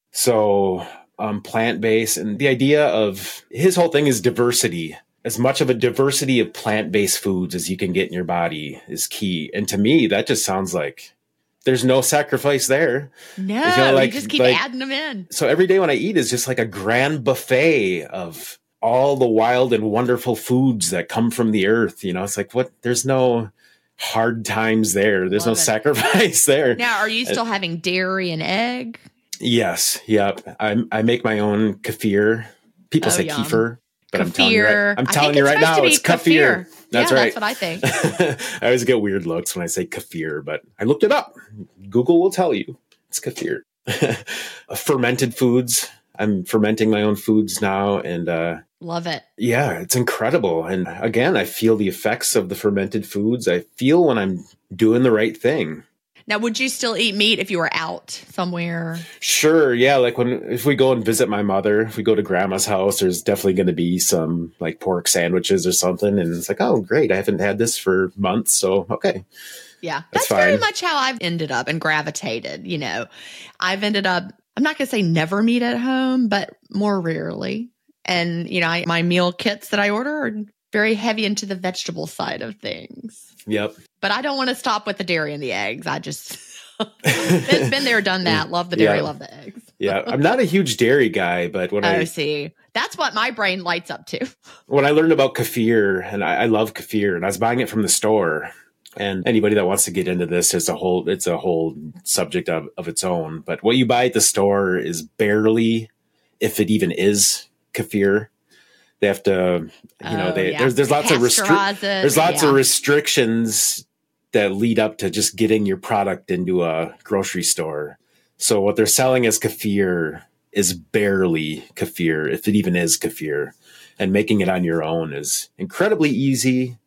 So um, plant-based, and the idea of his whole thing is diversity. As much of a diversity of plant-based foods as you can get in your body is key. And to me, that just sounds like there's no sacrifice there. No, You know, like- you just keep like- adding them in. So every day when I eat is just like a grand buffet of all the wild and wonderful foods that come from the earth. You know, it's like, what, there's no hard times there. There's Love no it. sacrifice there. Now, are you still having dairy and egg? Yes. Yep. I I make my own kefir. People Oh, say yum. kefir, but I'm telling you Kefir. right, I'm I telling think you it's right supposed now, to be it's kefir. That's yeah, right. That's what I think. I always get weird looks when I say kefir, but I looked it up. Google will tell you it's kefir. Fermented foods. I'm fermenting my own foods now. And uh, Love it. yeah, it's incredible. And again, I feel the effects of the fermented foods. I feel when I'm doing the right thing. Now, would you still eat meat if you were out somewhere? Sure. Yeah. Like when, if we go and visit my mother, if we go to grandma's house, there's definitely going to be some like pork sandwiches or something. And it's like, oh, great. I haven't had this for months. So, okay. Yeah, That's that's, very fine. much how I've ended up and gravitated. You know, I've ended up, I'm not going to say never meat at home, but more rarely. And, you know, I, my meal kits that I order are very heavy into the vegetable side of things. Yep. But I don't want to stop with the dairy and the eggs. I just been, been there, done that. Love the dairy, Yeah. love the eggs. Yeah. I'm not a huge dairy guy, but when Oh, I, see, that's what my brain lights up to. when I learned about kefir, and I, I love kefir, and I was buying it from the store. And anybody that wants to get into this is a whole, it's a whole subject of, of its own. But what you buy at the store is barely, if it even is kefir. They have to, you know, Oh, they yeah. there's there's lots of Pasteurize restri- it, there's lots yeah. of restrictions that lead up to just getting your product into a grocery store. So what they're selling as kefir is barely kefir, if it even is kefir. And making it on your own is incredibly easy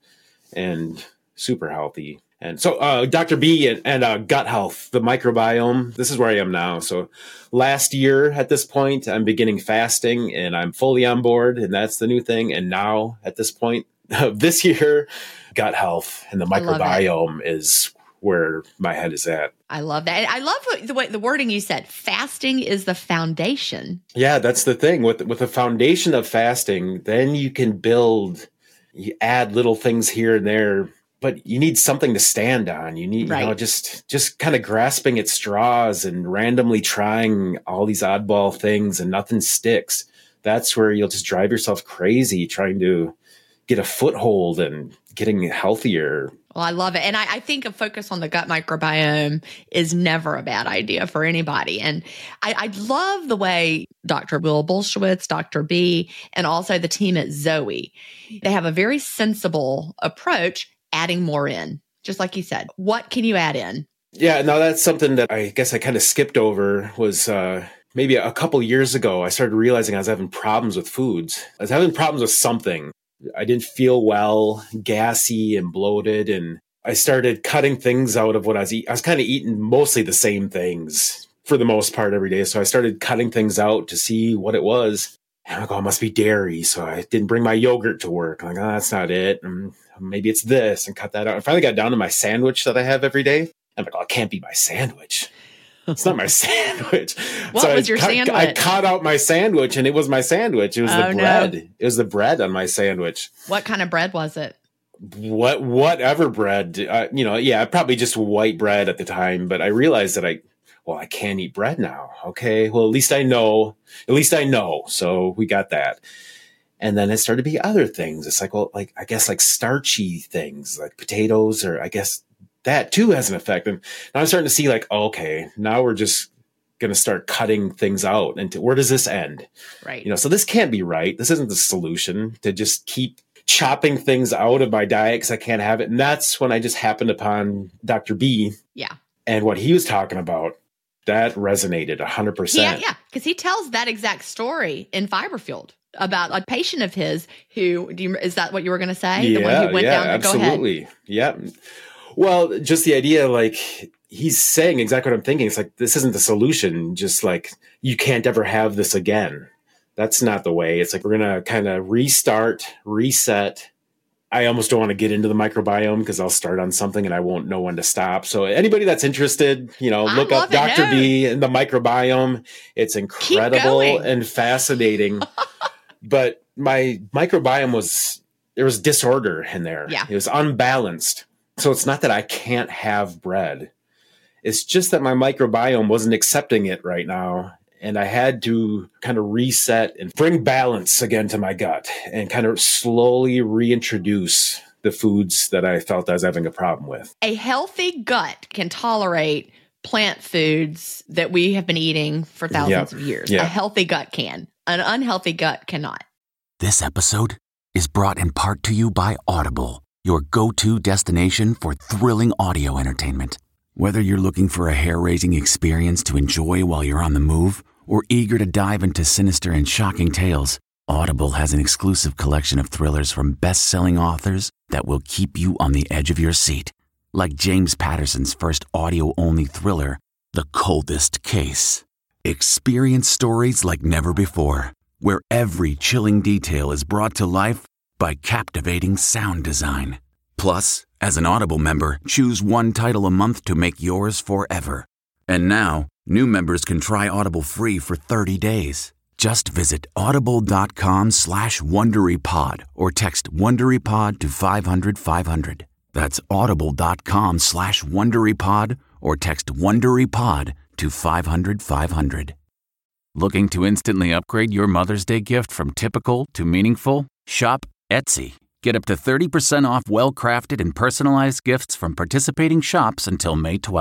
and super healthy. And so, uh, Doctor B and, and uh, gut health, the microbiome, this is where I am now. So last year at this point, I'm beginning fasting and I'm fully on board, and that's the new thing. And now at this point of this year, gut health and the microbiome is where my head is at. I love that. And I love what, the way the wording you said. Fasting is the foundation. Yeah, that's the thing. With with the foundation of fasting, then you can build, you add little things here and there, but you need something to stand on. You need, Right. you know, just just kind of grasping at straws and randomly trying all these oddball things and nothing sticks. That's where you'll just drive yourself crazy trying to get a foothold and getting healthier. Well, I love it. And I, I think a focus on the gut microbiome is never a bad idea for anybody. And I, I love the way Doctor Will Bulsiewicz, Doctor B, and also the team at Zoe, they have a very sensible approach, adding more in. Just like you said, what can you add in? Yeah, no, that's something that I guess I kind of skipped over was uh, maybe a couple years ago, I started realizing I was having problems with foods. I was having problems with something. I didn't feel well, gassy and bloated. And I started cutting things out of what I was eating. I was kind of eating mostly the same things for the most part every day. So I started cutting things out to see what it was. And I'm like, oh, it must be dairy. So I didn't bring my yogurt to work. I'm like, oh, that's not it. And maybe it's this, and cut that out. I finally got down to my sandwich that I have every day. I'm like, oh, it can't be my sandwich. It's not my sandwich. What so was I your cut, sandwich? I cut out my sandwich, and it was my sandwich. It was Oh, the no. bread. It was the bread on my sandwich. What kind of bread was it? What, whatever bread, uh, you know, yeah, probably just white bread at the time. But I realized that I, well, I can't eat bread now. Okay, well, at least I know. At least I know. So we got that. And then it started to be other things. It's like, well, like, I guess like starchy things like potatoes, or I guess that too has an effect. And now I'm starting to see like, oh, okay, now we're just going to start cutting things out. And to, where does this end? Right. You know, so this can't be right. This isn't the solution to just keep chopping things out of my diet because I can't have it. And that's when I just happened upon Doctor B. Yeah. And what he was talking about, that resonated one hundred percent. Yeah, yeah, because he tells that exact story in Fiberfield about a patient of his who, do you, is that what you were going to say? Yeah, the one who went yeah, down to, absolutely. Yeah. Well, just the idea, like, he's saying exactly what I'm thinking. It's like, this isn't the solution. Just like, you can't ever have this again. That's not the way. It's like, we're going to kind of restart, reset. I almost don't want to get into the microbiome because I'll start on something and I won't know when to stop. So anybody that's interested, you know, I look up love it. Doctor No. B and the microbiome. It's incredible going. and fascinating. But my microbiome was, there was disorder in there. Yeah. It was unbalanced. So it's not that I can't have bread. It's just that my microbiome wasn't accepting it right now. And I had to kind of reset and bring balance again to my gut and kind of slowly reintroduce the foods that I felt I was having a problem with. A healthy gut can tolerate plant foods that we have been eating for thousands Yeah. of years. Yeah. A healthy gut can. An unhealthy gut cannot. This episode is brought in part to you by Audible, your go-to destination for thrilling audio entertainment. Whether you're looking for a hair-raising experience to enjoy while you're on the move, or eager to dive into sinister and shocking tales, Audible has an exclusive collection of thrillers from best-selling authors that will keep you on the edge of your seat. Like James Patterson's first audio-only thriller, The Coldest Case. Experience stories like never before, where every chilling detail is brought to life by captivating sound design. Plus, as an Audible member, choose one title a month to make yours forever. And now, new members can try Audible free for thirty days. Just visit audible.com slash WonderyPod or text WonderyPod to five hundred five hundred. That's audible.com slash WonderyPod or text WonderyPod to five hundred five hundred. Looking to instantly upgrade your Mother's Day gift from typical to meaningful? Shop Etsy. Get up to thirty percent off well-crafted and personalized gifts from participating shops until May twelfth.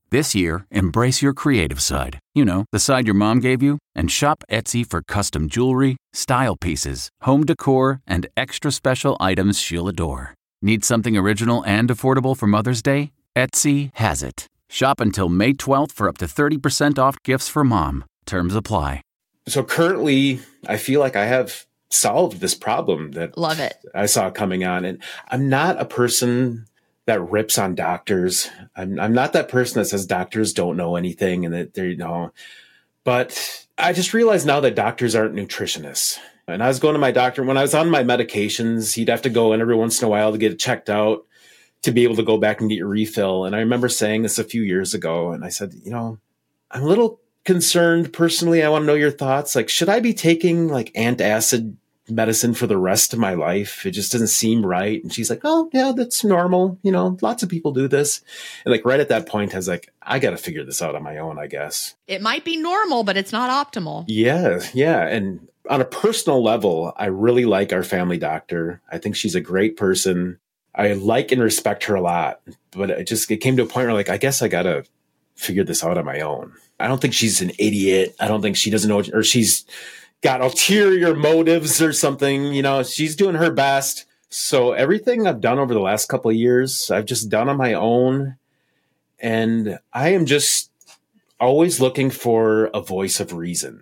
This year, embrace your creative side. You know, the side your mom gave you. And shop Etsy for custom jewelry, style pieces, home decor, and extra special items she'll adore. Need something original and affordable for Mother's Day? Etsy has it. Shop until May twelfth for up to thirty percent off gifts for mom. Terms apply. So currently, I feel like I have solved this problem that Love it. I saw coming on. And I'm not a person that rips on doctors. I'm, I'm not that person that says doctors don't know anything and that they're, you know, but I just realized now that doctors aren't nutritionists. And I was going to my doctor when I was on my medications, he'd have to go in every once in a while to get it checked out to be able to go back and get your refill. And I remember saying this a few years ago. And I said, you know, I'm a little concerned personally. I want to know your thoughts. Like, should I be taking like antacid medicine for the rest of my life? It just doesn't seem right. And she's like, oh yeah, that's normal. You know, lots of people do this. And like right at that point, I was like, I got to figure this out on my own, I guess. It might be normal, but it's not optimal. Yeah. Yeah. And on a personal level, I really like our family doctor. I think she's a great person. I like and respect her a lot, but it just, it came to a point where like, I guess I got to figure this out on my own. I don't think she's an idiot. I don't think she doesn't know, or she's got ulterior motives or something. You know, she's doing her best. So everything I've done over the last couple of years, I've just done on my own. And I am just always looking for a voice of reason.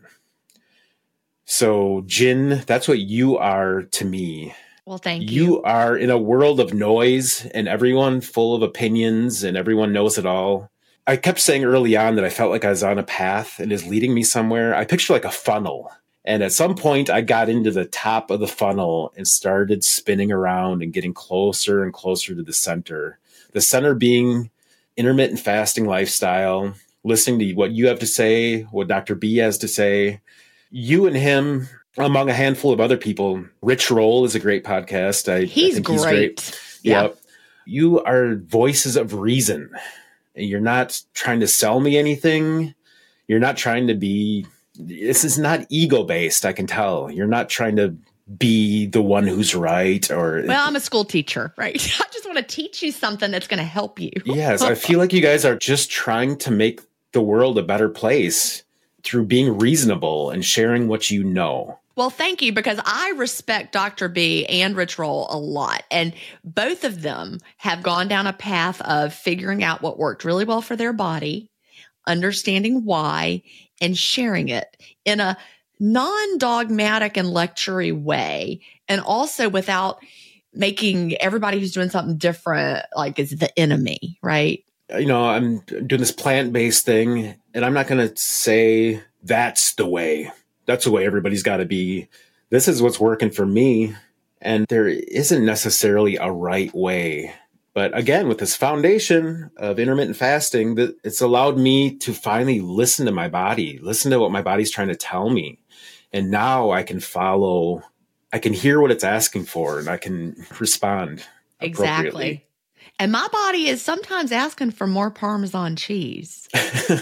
So Gin, that's what you are to me. Well, thank you. You are in a world of noise and everyone full of opinions and everyone knows it all. I kept saying early on that I felt like I was on a path and is leading me somewhere. I picture like a funnel. And at some point I got into the top of the funnel and started spinning around and getting closer and closer to the center. The center being intermittent fasting lifestyle, listening to what you have to say, what Doctor B has to say. You and him, among a handful of other people. Rich Roll is a great podcast. I, he's, I think great. he's great. Yeah. Yep. You are voices of reason. You're not trying to sell me anything. You're not trying to be, this is not ego based. I can tell you're not trying to be the one who's right or. Well, I'm a school teacher, right? I just want to teach you something that's going to help you. Yes. I feel like you guys are just trying to make the world a better place through being reasonable and sharing what you know. Well, thank you, because I respect Doctor B and Rich Roll a lot. And both of them have gone down a path of figuring out what worked really well for their body, understanding why, and sharing it in a non-dogmatic and lectury way. And also without making everybody who's doing something different like is the enemy, right? You know, I'm doing this plant-based thing, and I'm not going to say that's the way. That's the way everybody's got to be. This is what's working for me. And there isn't necessarily a right way. But again, with this foundation of intermittent fasting, that it's allowed me to finally listen to my body, listen to what my body's trying to tell me. And now I can follow, I can hear what it's asking for, and I can respond appropriately. Exactly. And my body is sometimes asking for more Parmesan cheese. For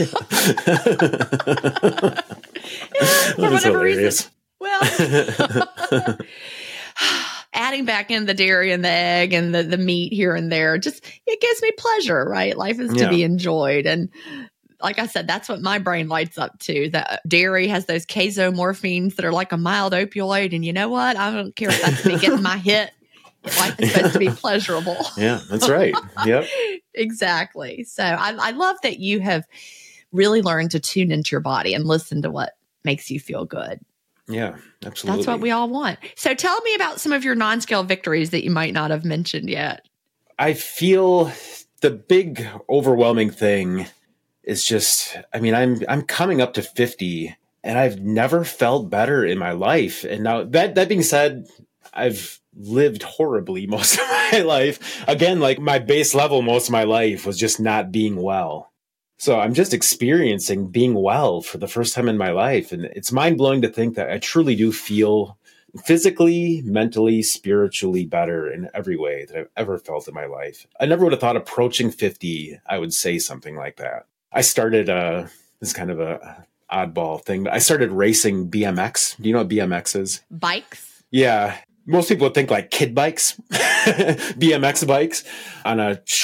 whatever reason. Well, adding back in the dairy and the egg and the, the meat here and there, just, it gives me pleasure, right? Life is to Yeah. be enjoyed. And like I said, that's what my brain lights up to. That dairy has those casomorphines that are like a mild opioid. And you know what? I don't care if that's me getting my hit. Life is supposed to be pleasurable. Yeah, that's right. Yep. Exactly. So I, I love that you have really learned to tune into your body and listen to what makes you feel good. Yeah, absolutely. That's what we all want. So tell me about some of your non-scale victories that you might not have mentioned yet. I feel the big overwhelming thing is just, I mean, I'm I'm coming up to fifty and I've never felt better in my life. And now that that being said, I've lived horribly most of my life. Again, like my base level most of my life was just not being well. So I'm just experiencing being well for the first time in my life. And it's mind-blowing to think that I truly do feel physically, mentally, spiritually better in every way that I've ever felt in my life. I never would have thought approaching fifty, I would say something like that. I started, uh, this is kind of a oddball thing, but I started racing B M X. Do you know what B M X is? Bikes? Yeah. Most people would think like kid bikes, B M X bikes on a short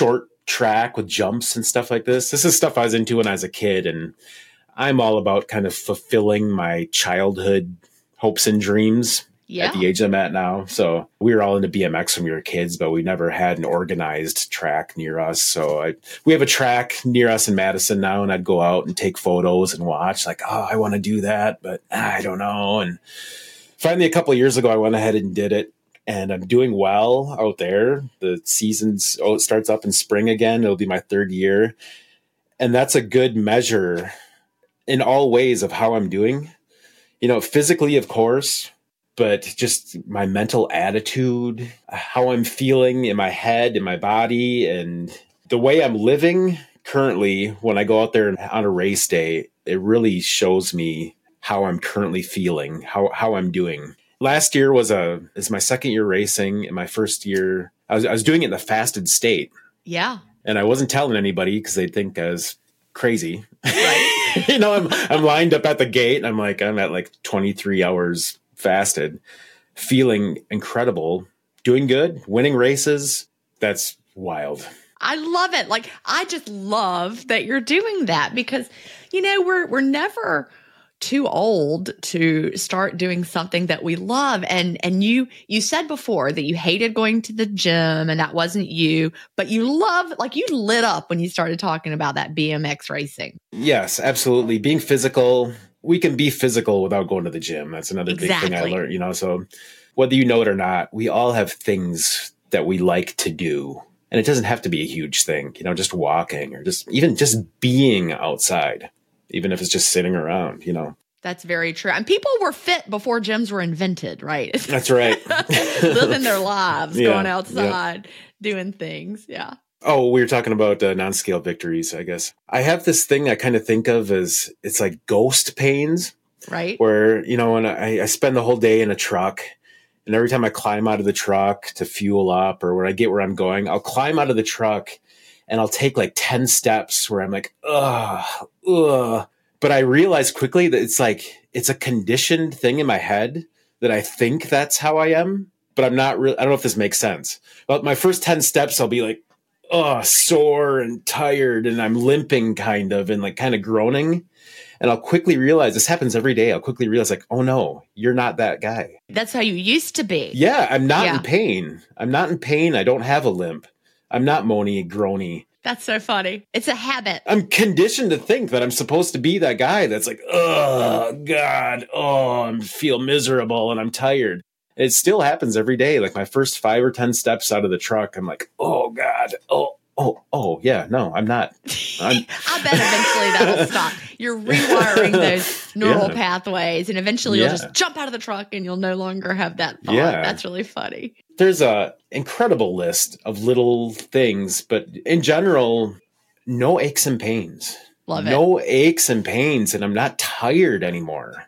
track with jumps and stuff like this. This is stuff I was into when I was a kid, and I'm all about kind of fulfilling my childhood hopes and dreams yeah. at the age I'm at now. So we were all into B M X when we were kids, but we never had an organized track near us. So I, we have a track near us in Madison now, and I'd go out and take photos and watch like, oh, I want to do that, but I don't know. And finally, a couple of years ago, I went ahead and did it. And I'm doing well out there. The season's, oh, it starts up in spring again. It'll be my third year. And that's a good measure in all ways of how I'm doing. You know, physically, of course, but just my mental attitude, how I'm feeling in my head, in my body, and the way I'm living currently when I go out there on a race day, it really shows me how I'm currently feeling, how, how I'm doing. Last year was a is my second year racing. In my first year, I was I was doing it in the fasted state. Yeah, and I wasn't telling anybody because they'd think I was crazy. Right. you know, I'm I'm lined up at the gate, and I'm like I'm at like twenty-three hours fasted, feeling incredible, doing good, winning races. That's wild. I love it. Like I just love that you're doing that because you know we're we're never too old to start doing something that we love. And and you you said before that you hated going to the gym and that wasn't you, but you love, like you lit up when you started talking about that B M X racing. Yes, absolutely. Being physical, we can be physical without going to the gym. That's another Exactly. big thing I learned, you know, so whether you know it or not, we all have things that we like to do. And it doesn't have to be a huge thing, you know, just walking or just even just being outside. Even if it's just sitting around, you know. That's very true. And people were fit before gyms were invented, right? That's right. Living their lives, yeah, going outside, yeah. doing things. Yeah. Oh, we were talking about uh, non-scale victories, I guess. I have this thing I kind of think of as it's like ghost pains. Right. Where, you know, when I, I spend the whole day in a truck, and every time I climb out of the truck to fuel up or when I get where I'm going, I'll climb out of the truck and I'll take like ten steps where I'm like, ugh, ugh. But I realize quickly that it's like, it's a conditioned thing in my head that I think that's how I am, but I'm not really, I don't know if this makes sense. But my first ten steps, I'll be like, oh, sore and tired and I'm limping kind of and like kind of groaning. And I'll quickly realize this happens every day. I'll quickly realize like, oh no, you're not that guy. That's how you used to be. Yeah. I'm not Yeah. in pain. I'm not in pain. I don't have a limp. I'm not moany, groany. That's so funny. It's a habit. I'm conditioned to think that I'm supposed to be that guy that's like, oh, God, oh, I feel miserable and I'm tired. It still happens every day. Like my first five or ten steps out of the truck, I'm like, oh, God, oh, oh, oh, yeah, no, I'm not. I'm- I bet eventually that'll stop. You're rewiring those neural Yeah. pathways, and eventually you'll Yeah. just jump out of the truck and you'll no longer have that thought. Yeah. That's really funny. There's a incredible list of little things, but in general, no aches and pains. Love it. No aches and pains, and I'm not tired anymore.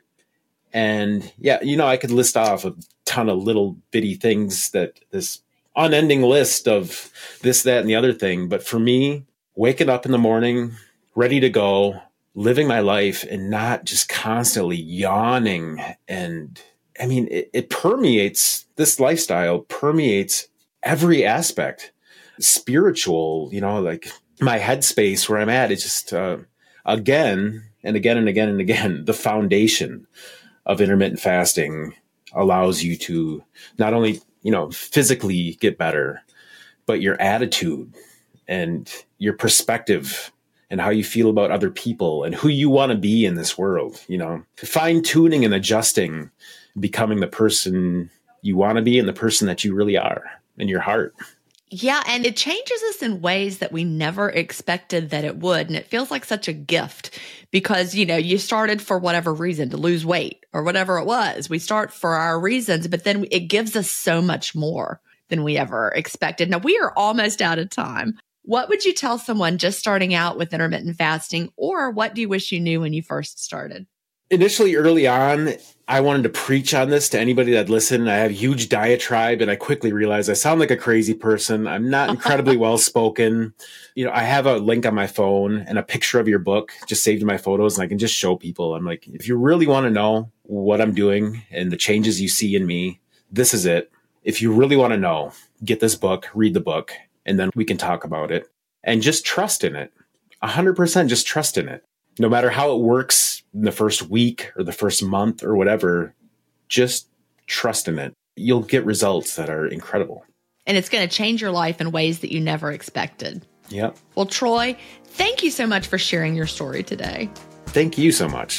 And yeah, you know, I could list off a ton of little bitty things that this unending list of this, that, and the other thing. But for me, waking up in the morning, ready to go, living my life and not just constantly yawning. And I mean, it, it permeates, this lifestyle permeates every aspect, spiritual, you know, like my headspace where I'm at. It's just, uh, again and again and again and again, the foundation of intermittent fasting allows you to not only, you know, physically get better, but your attitude and your perspective and how you feel about other people and who you want to be in this world, you know, fine tuning and adjusting, becoming the person you want to be and the person that you really are in your heart. Yeah, and it changes us in ways that we never expected that it would. And it feels like such a gift because, you know, you started for whatever reason to lose weight or whatever it was. We start for our reasons, but then it gives us so much more than we ever expected. Now, we are almost out of time. What would you tell someone just starting out with intermittent fasting, or what do you wish you knew when you first started? Initially, early on, I wanted to preach on this to anybody that listened. I have a huge diatribe, and I quickly realized I sound like a crazy person. I'm not incredibly well-spoken. You know, I have a link on my phone and a picture of your book just saved in my photos, and I can just show people. I'm like, if you really want to know what I'm doing and the changes you see in me, this is it. If you really want to know, get this book, read the book, and then we can talk about it. and just trust in it. one hundred percent just trust in it. No matter how it works in the first week or the first month or whatever, just trust in it. You'll get results that are incredible. And it's going to change your life in ways that you never expected. Yep. Well, Troy, thank you so much for sharing your story today. Thank you so much.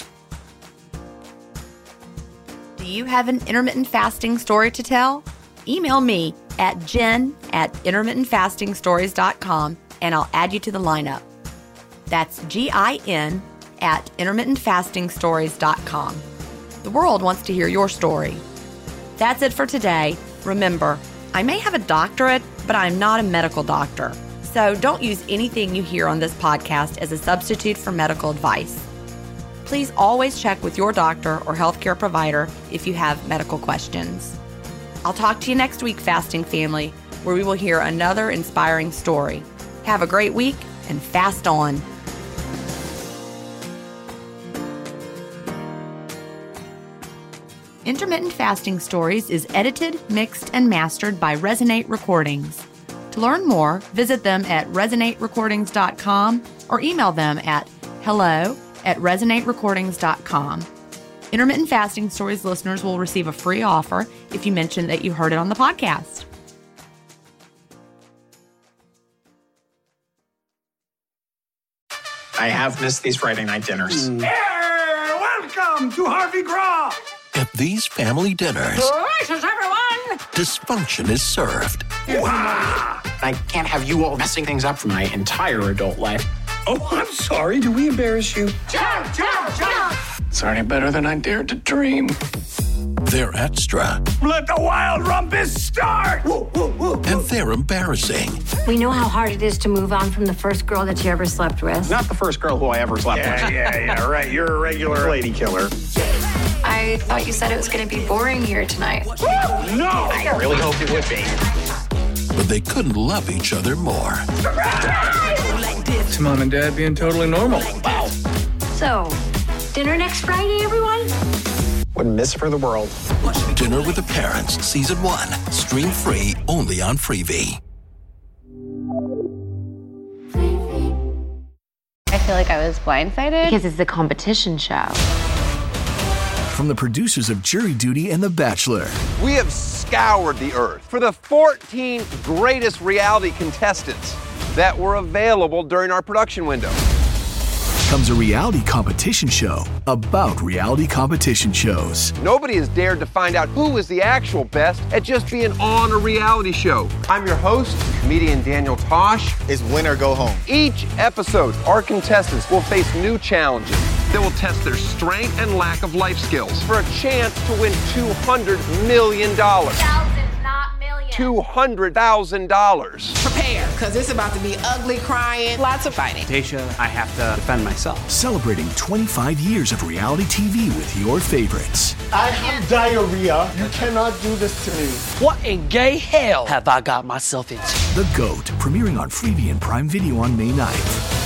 Do you have an intermittent fasting story to tell? Email me at jen at intermittent fasting stories dot com and I'll add you to the lineup. That's G I N at intermittent fasting stories dot com. The world wants to hear your story. That's it for today. Remember, I may have a doctorate, but I'm not a medical doctor. So don't use anything you hear on this podcast as a substitute for medical advice. Please always check with your doctor or healthcare provider if you have medical questions. I'll talk to you next week, Fasting Family, where we will hear another inspiring story. Have a great week and fast on. Intermittent Fasting Stories is edited, mixed, and mastered by Resonate Recordings. To learn more, visit them at resonate recordings dot com or email them at hello at resonate recordings dot com. Intermittent Fasting Stories listeners will receive a free offer if you mention that you heard it on the podcast. I have missed these Friday night dinners. Mm. Hey, welcome to Harvey Graw. At these family dinners, Gracious, everyone! dysfunction is served. Wow. I can't have you all messing things up for my entire adult life. Oh, I'm sorry. Do we embarrass you? Jump, jump, jump! It's already better than I dared to dream. They're extra. Let the wild rumpus start! Woo, woo, woo, woo. And they're embarrassing. We know how hard it is to move on from the first girl that you ever slept with. Not the first girl who I ever slept Yeah, with. yeah, yeah, right. You're a regular lady killer. I thought you said it was going to be boring here tonight. No! I really hoped it would be. But they couldn't love each other more. It's Mom and Dad being totally normal. Wow. So, dinner next Friday, everyone? Wouldn't miss it for the world. Dinner with the Parents, Season one. Stream free only on Freevee. I feel like I was blindsided because it's a competition show. From the producers of Jury Duty and The Bachelor. We have scoured the earth for the fourteen greatest reality contestants that were available during our production window. Comes a reality competition show about reality competition shows. Nobody has dared to find out who is the actual best at just being on a reality show. I'm your host, comedian Daniel Tosh. It's win or go home. Each episode, our contestants will face new challenges that will test their strength and lack of life skills for a chance to win two hundred million dollars. Thousands, not millions. two hundred thousand dollars. Prepare, because it's about to be ugly, crying, lots of fighting. Tasha, I have to defend myself. Celebrating twenty-five years of reality T V with your favorites. I have diarrhea. You cannot do this to me. What in gay hell have I got myself into? The GOAT, premiering on Freevee and Prime Video on May ninth.